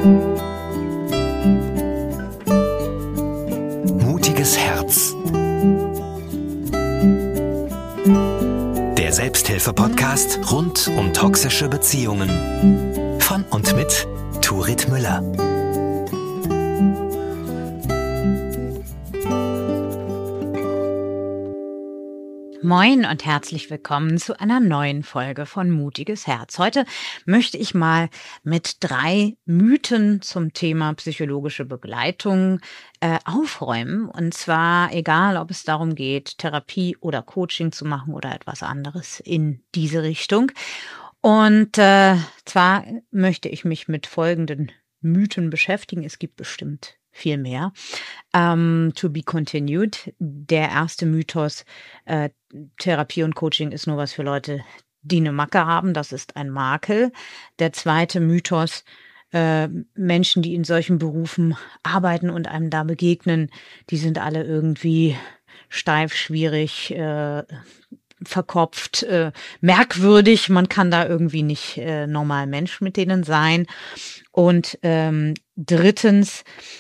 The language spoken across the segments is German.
Mutiges Herz. Der Selbsthilfe-Podcast rund um toxische Beziehungen. Von und mit Turit Müller. Moin und herzlich willkommen zu einer neuen Folge von Mutiges Herz. Heute möchte ich mal mit 3 Mythen zum Thema psychologische Begleitung aufräumen. Und zwar egal, ob es darum geht, Therapie oder Coaching zu machen oder etwas anderes in diese Richtung. Und zwar möchte ich mich mit folgenden Mythen beschäftigen. Es gibt bestimmt viel mehr. To be continued. Der erste Mythos, Therapie und Coaching ist nur was für Leute, die eine Macke haben. Das ist ein Makel. Der zweite Mythos, Menschen, die in solchen Berufen arbeiten und einem da begegnen, die sind alle irgendwie steif, schwierig, verkopft, merkwürdig. Man kann da irgendwie nicht normal Mensch mit denen sein. Und drittens,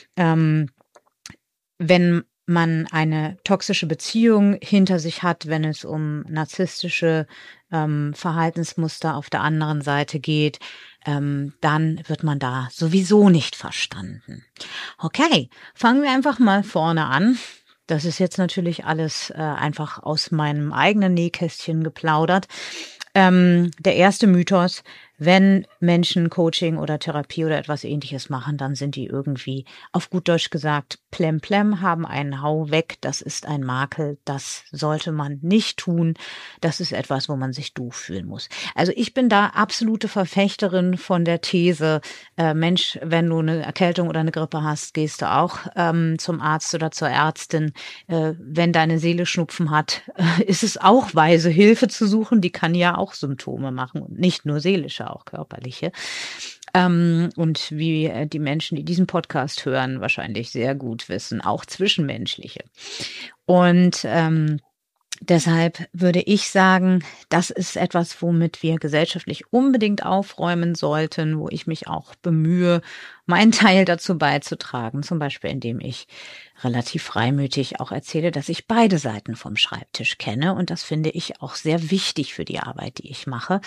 wenn man eine toxische Beziehung hinter sich hat, wenn es um narzisstische Verhaltensmuster auf der anderen Seite geht, dann wird man da sowieso nicht verstanden. Okay, fangen wir einfach mal vorne an. Das ist jetzt natürlich alles einfach aus meinem eigenen Nähkästchen geplaudert. Der erste Mythos: Wenn Menschen Coaching oder Therapie oder etwas Ähnliches machen, dann sind die irgendwie, auf gut Deutsch gesagt, plemplem, haben einen Hau weg. Das ist ein Makel, das sollte man nicht tun. Das ist etwas, wo man sich doof fühlen muss. Also ich bin da absolute Verfechterin von der These, Mensch, wenn du eine Erkältung oder eine Grippe hast, gehst du auch zum Arzt oder zur Ärztin. Wenn deine Seele Schnupfen hat, ist es auch weise, Hilfe zu suchen. Die kann ja auch Symptome machen und nicht nur seelische, auch körperliche. Und wie die Menschen, die diesen Podcast hören, wahrscheinlich sehr gut wissen, auch zwischenmenschliche. Und deshalb würde ich sagen, das ist etwas, womit wir gesellschaftlich unbedingt aufräumen sollten, wo ich mich auch bemühe, meinen Teil dazu beizutragen, zum Beispiel indem ich relativ freimütig auch erzähle, dass ich beide Seiten vom Schreibtisch kenne, und das finde ich auch sehr wichtig für die Arbeit, die ich mache.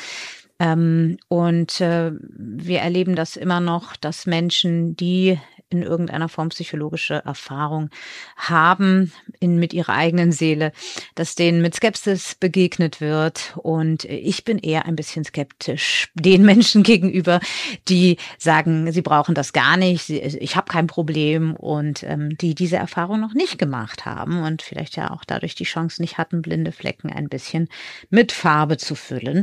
Wir erleben das immer noch, dass Menschen, die in irgendeiner Form psychologische Erfahrung haben mit ihrer eigenen Seele, dass denen mit Skepsis begegnet wird. Und ich bin eher ein bisschen skeptisch den Menschen gegenüber, die sagen, sie brauchen das gar nicht, ich habe kein Problem, und die diese Erfahrung noch nicht gemacht haben und vielleicht ja auch dadurch die Chance nicht hatten, blinde Flecken ein bisschen mit Farbe zu füllen.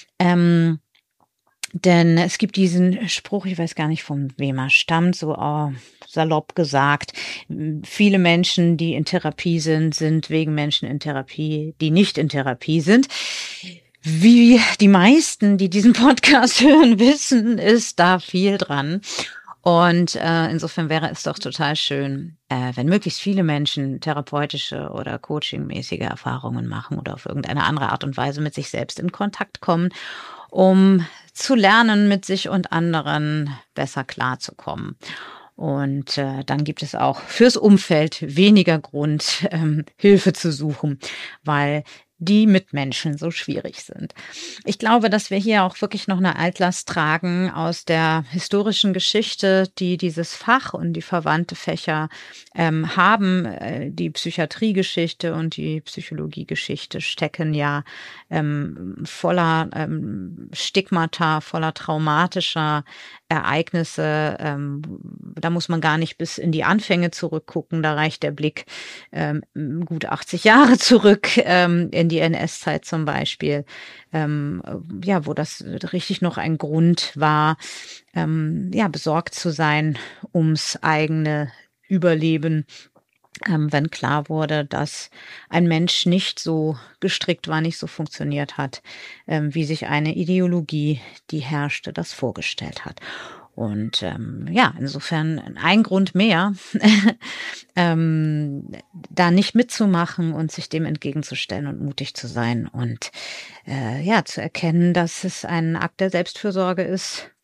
Denn es gibt diesen Spruch, ich weiß gar nicht, von wem er stammt, so salopp gesagt: Viele Menschen, die in Therapie sind, sind wegen Menschen in Therapie, die nicht in Therapie sind. Wie die meisten, die diesen Podcast hören, wissen, ist da viel dran. Und insofern wäre es doch total schön, wenn möglichst viele Menschen therapeutische oder coachingmäßige Erfahrungen machen oder auf irgendeine andere Art und Weise mit sich selbst in Kontakt kommen, um zu lernen, mit sich und anderen besser klarzukommen. Und dann gibt es auch fürs Umfeld weniger Grund, Hilfe zu suchen, weil die Mitmenschen so schwierig sind. Ich glaube, dass wir hier auch wirklich noch eine Altlast tragen aus der historischen Geschichte, die dieses Fach und die verwandte Fächer haben. Die Psychiatriegeschichte und die Psychologiegeschichte stecken ja voller Stigmata, voller traumatischer Ereignisse. Da muss man gar nicht bis in die Anfänge zurückgucken. Da reicht der Blick gut 80 Jahre zurück, in die NS-Zeit zum Beispiel, wo das richtig noch ein Grund war, besorgt zu sein ums eigene Überleben, wenn klar wurde, dass ein Mensch nicht so gestrickt war, nicht so funktioniert hat, wie sich eine Ideologie, die herrschte, das vorgestellt hat. Und insofern ein Grund mehr, da nicht mitzumachen und sich dem entgegenzustellen und mutig zu sein und zu erkennen, dass es ein Akt der Selbstfürsorge ist,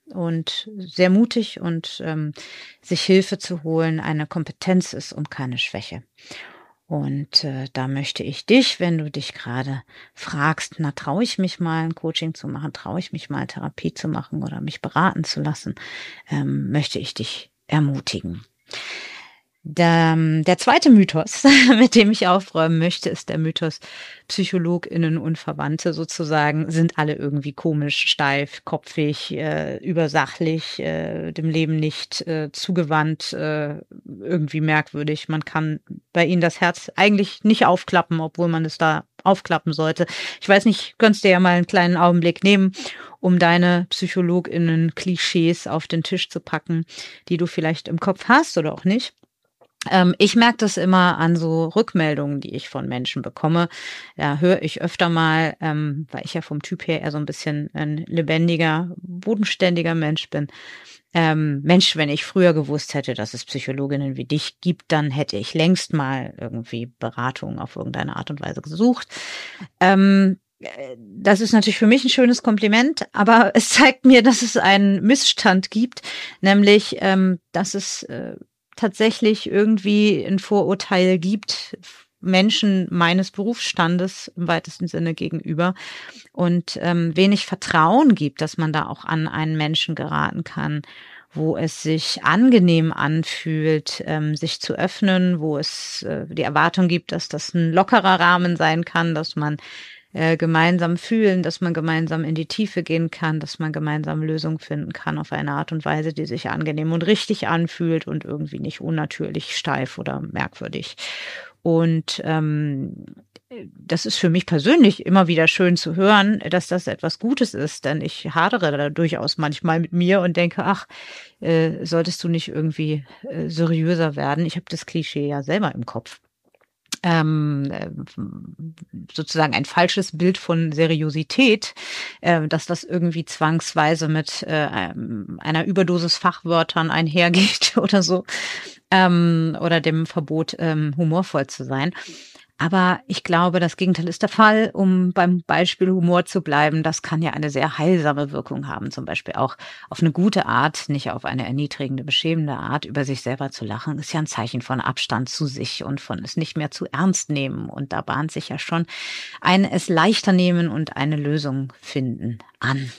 und sehr mutig und sich Hilfe zu holen eine Kompetenz ist und keine Schwäche. Und da möchte ich dich, wenn du dich gerade fragst, na, traue ich mich mal ein Coaching zu machen, traue ich mich mal Therapie zu machen oder mich beraten zu lassen, möchte ich dich ermutigen. Der zweite Mythos, mit dem ich aufräumen möchte, ist der Mythos, PsychologInnen und Verwandte sozusagen sind alle irgendwie komisch, steif, kopfig, übersachlich, dem Leben nicht zugewandt, irgendwie merkwürdig. Man kann bei ihnen das Herz eigentlich nicht aufklappen, obwohl man es da aufklappen sollte. Ich weiß nicht, könntest dir ja mal einen kleinen Augenblick nehmen, um deine PsychologInnen-Klischees auf den Tisch zu packen, die du vielleicht im Kopf hast oder auch nicht. Ich merke das immer an so Rückmeldungen, die ich von Menschen bekomme. Ja, höre ich öfter mal, weil ich ja vom Typ her eher so ein bisschen ein lebendiger, bodenständiger Mensch bin. Mensch, wenn ich früher gewusst hätte, dass es Psychologinnen wie dich gibt, dann hätte ich längst mal irgendwie Beratung auf irgendeine Art und Weise gesucht. Das ist natürlich für mich ein schönes Kompliment, aber es zeigt mir, dass es einen Missstand gibt, nämlich, dass es tatsächlich irgendwie ein Vorurteil gibt, Menschen meines Berufsstandes im weitesten Sinne gegenüber und wenig Vertrauen gibt, dass man da auch an einen Menschen geraten kann, wo es sich angenehm anfühlt, sich zu öffnen, wo es die Erwartung gibt, dass das ein lockerer Rahmen sein kann, dass man gemeinsam fühlen, dass man gemeinsam in die Tiefe gehen kann, dass man gemeinsam Lösungen finden kann auf eine Art und Weise, die sich angenehm und richtig anfühlt und irgendwie nicht unnatürlich, steif oder merkwürdig. Und das ist für mich persönlich immer wieder schön zu hören, dass das etwas Gutes ist, denn ich hadere da durchaus manchmal mit mir und denke, ach, solltest du nicht irgendwie seriöser werden? Ich habe das Klischee ja selber im Kopf. Sozusagen ein falsches Bild von Seriosität, dass das irgendwie zwangsweise mit einer Überdosis Fachwörtern einhergeht oder so, oder dem Verbot, humorvoll zu sein. Aber ich glaube, das Gegenteil ist der Fall. Um beim Beispiel Humor zu bleiben, das kann ja eine sehr heilsame Wirkung haben, zum Beispiel auch auf eine gute Art, nicht auf eine erniedrigende, beschämende Art, über sich selber zu lachen, ist ja ein Zeichen von Abstand zu sich und von es nicht mehr zu ernst nehmen. Und da bahnt sich ja schon ein es leichter nehmen und eine Lösung finden an.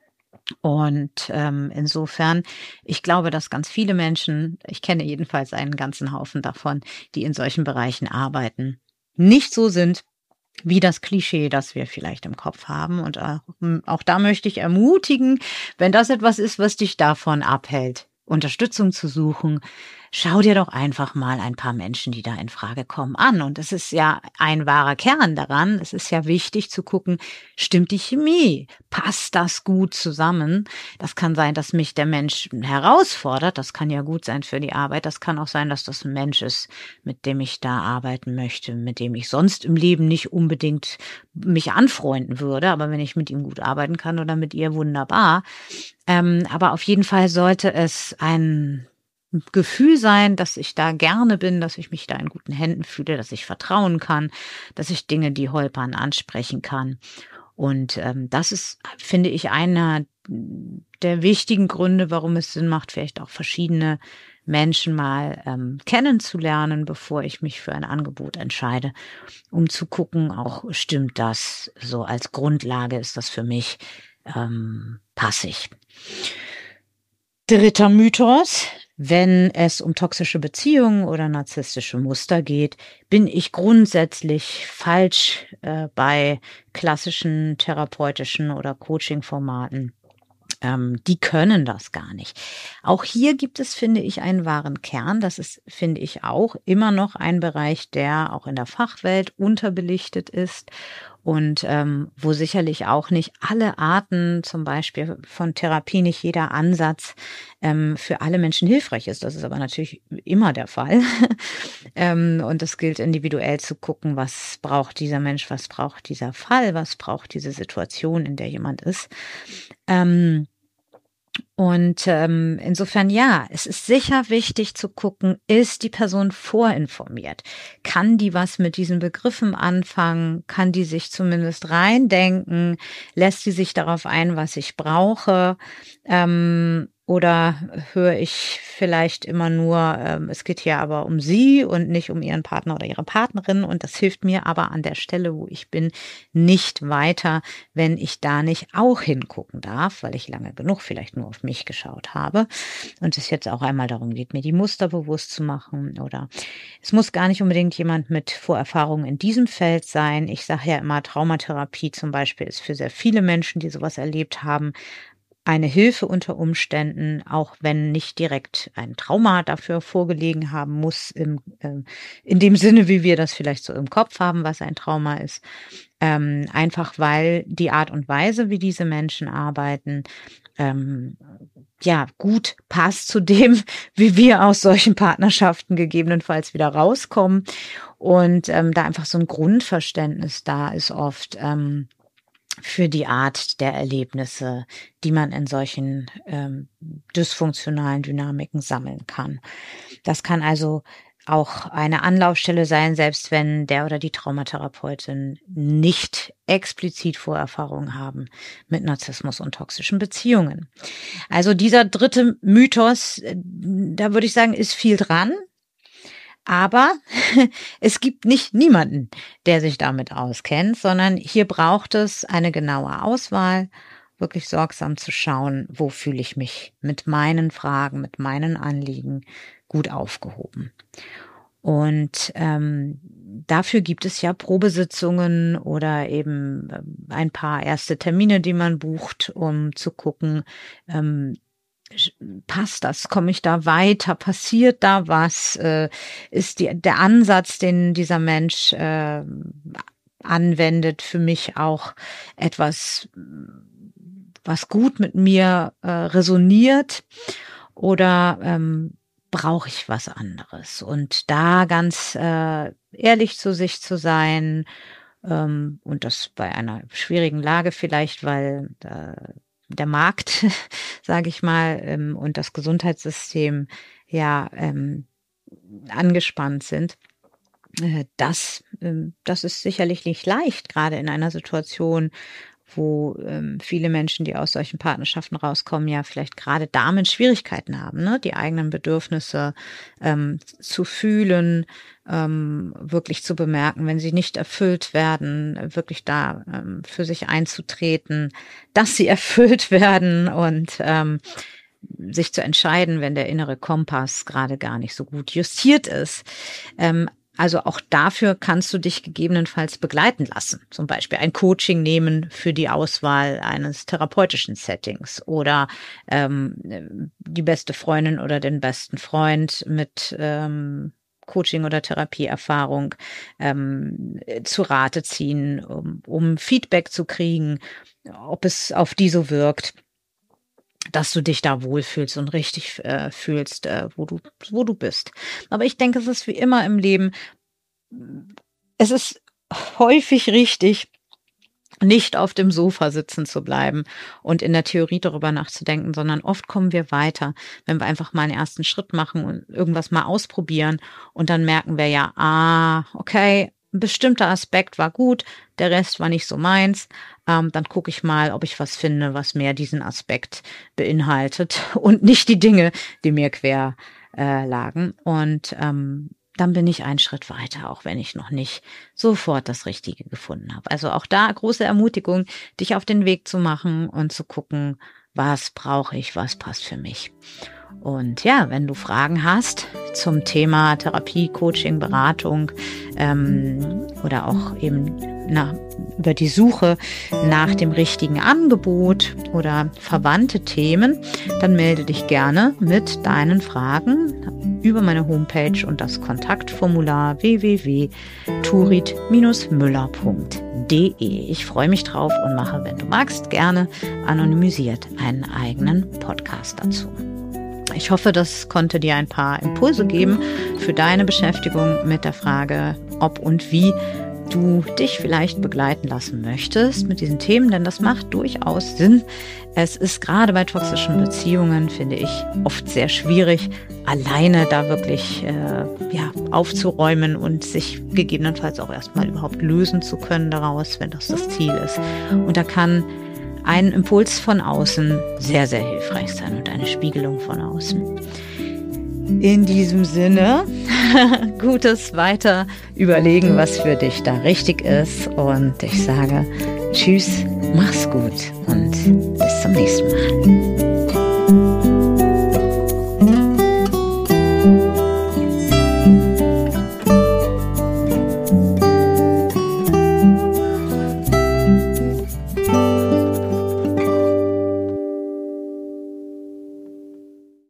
Und insofern, ich glaube, dass ganz viele Menschen, ich kenne jedenfalls einen ganzen Haufen davon, die in solchen Bereichen arbeiten, nicht so sind wie das Klischee, das wir vielleicht im Kopf haben. Und auch da möchte ich ermutigen, wenn das etwas ist, was dich davon abhält, Unterstützung zu suchen, schau dir doch einfach mal ein paar Menschen, die da in Frage kommen, an. Und es ist ja ein wahrer Kern daran. Es ist ja wichtig zu gucken, stimmt die Chemie? Passt das gut zusammen? Das kann sein, dass mich der Mensch herausfordert. Das kann ja gut sein für die Arbeit. Das kann auch sein, dass das ein Mensch ist, mit dem ich da arbeiten möchte, mit dem ich sonst im Leben nicht unbedingt mich anfreunden würde. Aber wenn ich mit ihm gut arbeiten kann oder mit ihr, wunderbar. Aber auf jeden Fall sollte es ein Gefühl sein, dass ich da gerne bin, dass ich mich da in guten Händen fühle, dass ich vertrauen kann, dass ich Dinge, die holpern, ansprechen kann. Und das ist, finde ich, einer der wichtigen Gründe, warum es Sinn macht, vielleicht auch verschiedene Menschen mal kennenzulernen, bevor ich mich für ein Angebot entscheide, um zu gucken, auch stimmt das so als Grundlage, ist das für mich passig. Dritter Mythos. Wenn es um toxische Beziehungen oder narzisstische Muster geht, bin ich grundsätzlich falsch bei klassischen therapeutischen oder Coaching-Formaten. Die können das gar nicht. Auch hier gibt es, finde ich, einen wahren Kern. Das ist, finde ich, auch immer noch ein Bereich, der auch in der Fachwelt unterbelichtet ist und wo sicherlich auch nicht alle Arten, zum Beispiel von Therapie, nicht jeder Ansatz für alle Menschen hilfreich ist. Das ist aber natürlich immer der Fall. Und es gilt individuell zu gucken, was braucht dieser Mensch, was braucht dieser Fall, was braucht diese Situation, in der jemand ist. Und insofern ja, es ist sicher wichtig zu gucken, ist die Person vorinformiert? Kann die was mit diesen Begriffen anfangen? Kann die sich zumindest reindenken? Lässt sie sich darauf ein, was ich brauche? Oder höre ich vielleicht immer nur, es geht hier aber um sie und nicht um ihren Partner oder ihre Partnerin, und das hilft mir aber an der Stelle, wo ich bin, nicht weiter, wenn ich da nicht auch hingucken darf, weil ich lange genug vielleicht nur auf mich geschaut habe und es jetzt auch einmal darum geht, mir die Muster bewusst zu machen. Oder es muss gar nicht unbedingt jemand mit Vorerfahrungen in diesem Feld sein. Ich sage ja immer, Traumatherapie zum Beispiel ist für sehr viele Menschen, die sowas erlebt haben, eine Hilfe unter Umständen, auch wenn nicht direkt ein Trauma dafür vorgelegen haben muss, in dem Sinne, wie wir das vielleicht so im Kopf haben, was ein Trauma ist. Einfach weil die Art und Weise, wie diese Menschen arbeiten, ja, gut passt zu dem, wie wir aus solchen Partnerschaften gegebenenfalls wieder rauskommen. Und da einfach so ein Grundverständnis da ist oft, für die Art der Erlebnisse, die man in solchen dysfunktionalen Dynamiken sammeln kann. Das kann also auch eine Anlaufstelle sein, selbst wenn der oder die Traumatherapeutin nicht explizit Vorerfahrungen haben mit Narzissmus und toxischen Beziehungen. Also dieser dritte Mythos, da würde ich sagen, ist viel dran. Aber es gibt nicht niemanden, der sich damit auskennt, sondern hier braucht es eine genaue Auswahl, wirklich sorgsam zu schauen, wo fühle ich mich mit meinen Fragen, mit meinen Anliegen gut aufgehoben. Und dafür gibt es ja Probesitzungen oder eben ein paar erste Termine, die man bucht, um zu gucken, passt das? Komme ich da weiter? Passiert da was? Ist der Ansatz, den dieser Mensch anwendet, für mich auch etwas, was gut mit mir resoniert? Oder brauche ich was anderes? Und da ganz ehrlich zu sich zu sein, und das bei einer schwierigen Lage vielleicht, weil der Markt, sage ich mal, und das Gesundheitssystem ja angespannt sind. Das ist sicherlich nicht leicht, gerade in einer Situation, wo viele Menschen, die aus solchen Partnerschaften rauskommen, ja vielleicht gerade damit Schwierigkeiten haben, ne? Die eigenen Bedürfnisse zu fühlen, wirklich zu bemerken, wenn sie nicht erfüllt werden, wirklich da für sich einzutreten, dass sie erfüllt werden und sich zu entscheiden, wenn der innere Kompass gerade gar nicht so gut justiert ist. Also auch dafür kannst du dich gegebenenfalls begleiten lassen. Zum Beispiel ein Coaching nehmen für die Auswahl eines therapeutischen Settings oder die beste Freundin oder den besten Freund mit Coaching- oder Therapieerfahrung zu Rate ziehen, um Feedback zu kriegen, ob es auf die so wirkt, dass du dich da wohlfühlst und richtig fühlst, wo du bist. Aber ich denke, es ist wie immer im Leben, es ist häufig richtig, nicht auf dem Sofa sitzen zu bleiben und in der Theorie darüber nachzudenken, sondern oft kommen wir weiter, wenn wir einfach mal einen ersten Schritt machen und irgendwas mal ausprobieren und dann merken wir ja, okay, ein bestimmter Aspekt war gut, der Rest war nicht so meins, dann gucke ich mal, ob ich was finde, was mehr diesen Aspekt beinhaltet und nicht die Dinge, die mir quer lagen. Und dann bin ich einen Schritt weiter, auch wenn ich noch nicht sofort das Richtige gefunden habe. Also auch da große Ermutigung, dich auf den Weg zu machen und zu gucken, was brauche ich, was passt für mich. Und ja, wenn du Fragen hast zum Thema Therapie, Coaching, Beratung oder auch eben über die Suche nach dem richtigen Angebot oder verwandte Themen, dann melde dich gerne mit deinen Fragen über meine Homepage und das Kontaktformular www.turit-müller.de. Ich freue mich drauf und mache, wenn du magst, gerne anonymisiert einen eigenen Podcast dazu. Ich hoffe, das konnte dir ein paar Impulse geben für deine Beschäftigung mit der Frage, ob und wie du dich vielleicht begleiten lassen möchtest mit diesen Themen, denn das macht durchaus Sinn. Es ist gerade bei toxischen Beziehungen, finde ich, oft sehr schwierig, alleine da wirklich aufzuräumen und sich gegebenenfalls auch erstmal überhaupt lösen zu können daraus, wenn das Ziel ist. Und da kann ein Impuls von außen sehr, sehr hilfreich sein und eine Spiegelung von außen. In diesem Sinne, gutes weiter überlegen, was für dich da richtig ist. Und ich sage tschüss, mach's gut und bis zum nächsten Mal.